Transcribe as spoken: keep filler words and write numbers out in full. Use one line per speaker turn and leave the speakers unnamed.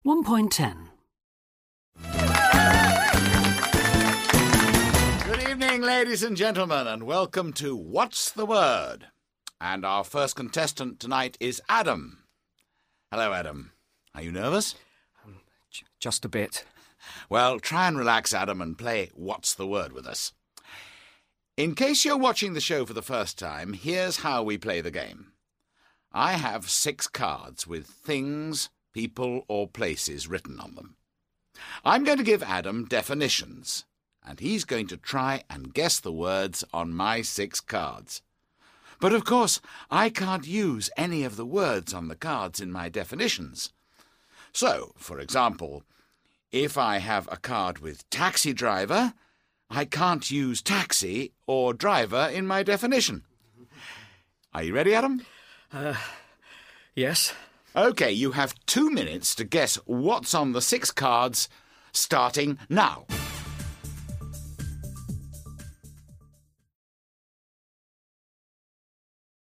one point ten.
Good evening, ladies and gentlemen, and welcome to What's the Word? And our first contestant tonight is Adam. Hello, Adam. Are you nervous?
Um, j- just a bit.
Well, try and relax, Adam, and play What's the Word with us. In case you're watching the show for the first time, here's how we play the game. I have six cards with things, people, or places written on them. I'm going to give Adam definitions, and he's going to try and guess the words on my six cards. But of course, I can't use any of the words on the cards in my definitions. So, for example, if I have a card with taxi driver, I can't use taxi or driver in my definition. Are you ready, Adam?
Uh, yes.
OK, you have two minutes to guess what's on the six cards, starting now.